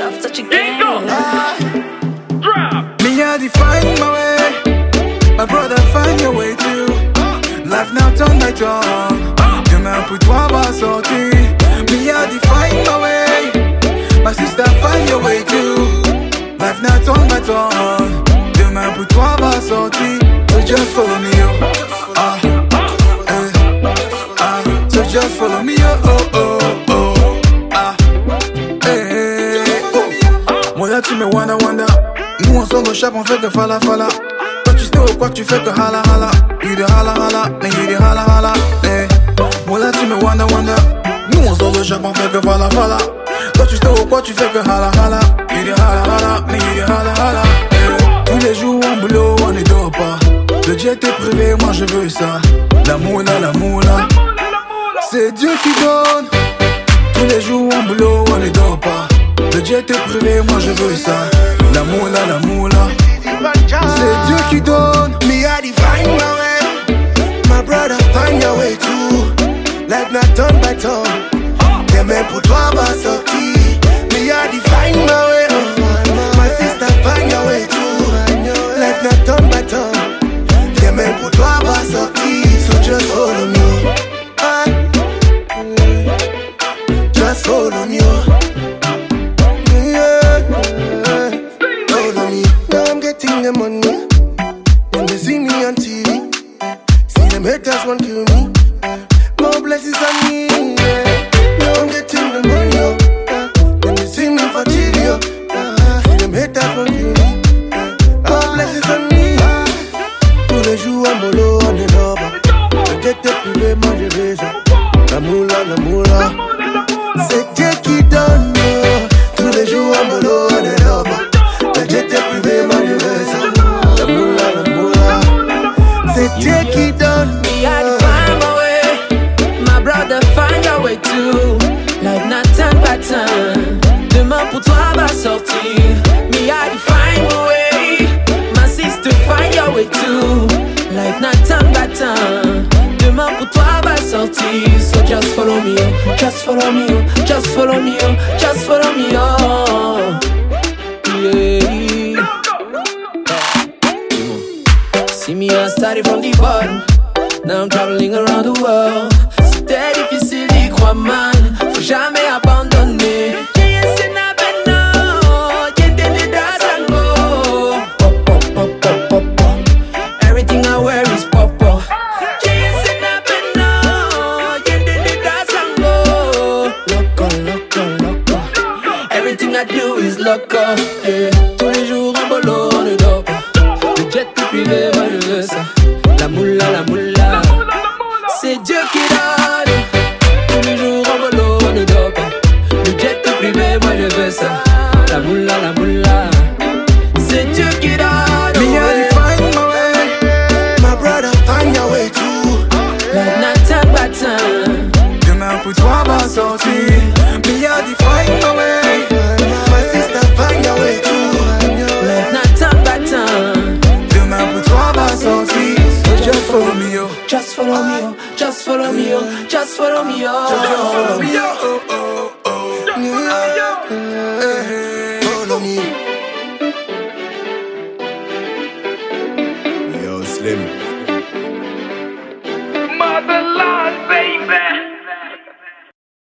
tough touch again. Me I define my way. My brother find your way too. Life now turn by turn. Demain pour toi va sortir. Me I define my way. My sister find your way too. Life now turn by turn. Demain pour toi va sortir. So just follow me yo. So just follow me yo. Moi là tu me wanda. Nous on sort au chap, on fait que fala. Quand tu sais au quoi tu fais que hala. You de hala, mais you de hala. Moi là tu me wanda. Nous on sort au chap, on fait que fala. Quand tu sais au quoi tu fais que hala. You de hala, mais you de hala. Tous les jours en boulot, on ne dort pas. Le jet est privé, moi je veux ça. La moula. C'est Dieu qui donne. Tous les jours en boulot, on ne dort pas. Le jet est privé, moi je veux ça. La moula. C'est Dieu qui donne. Me I define my way. My brother find your way too. Life not turn by turn. Demain pour toi va sortir. Me I define my way. My sister find your way too. Life not turn by turn. Demain pour toi va sortir. So just follow me. Just follow me. The money, when they see me on TV, see them haters want kill me. More blessings on me, yeah. Now I'm getting the money, when they see me for TV, see them haters want kill me. More blessings on me. Tous les jours à mollo, on est là-bas. Le jet est privé, moi je vais ça. La moula. C'est Dieu qui donne. Tous les jours à mollo, on est là-bas. Le jet est privé, moi je vais ça. La moula. C'est Dieu qui donne. Me I define my way. My brother find your way too. Life not turn by turn. Demain pour toi va sortir. Me I define my way. My sister find your way too. Life not turn by turn. Demain pour toi va sortir. So just follow me, just follow me, just follow me, just follow me, oh. Yeah. See me, I started from the bottom. Now I'm traveling around the world. C'était difficile d'y croire, man. Faut jamais abandonner. Everything I wear is pop. Loco. Everything I do is loco. Tous les jours en bolo, on ne dort pas. Le jet est privé, moi je veux ça. La moula. C'est Dieu qui donne. Tous les jours en bolo, on ne dort pas. Le jet est privé, moi je veux ça. La moula. C'est Dieu qui donne. Me I define my way. My brother find your way too. Life not turn by turn. Demain pour toi va sortir. Me I define my way. My sister find your way too. Life not turn by turn. Demain pour toi va sortir. So just follow me yo. Just follow me, just follow me, just follow me, Just follow me yo.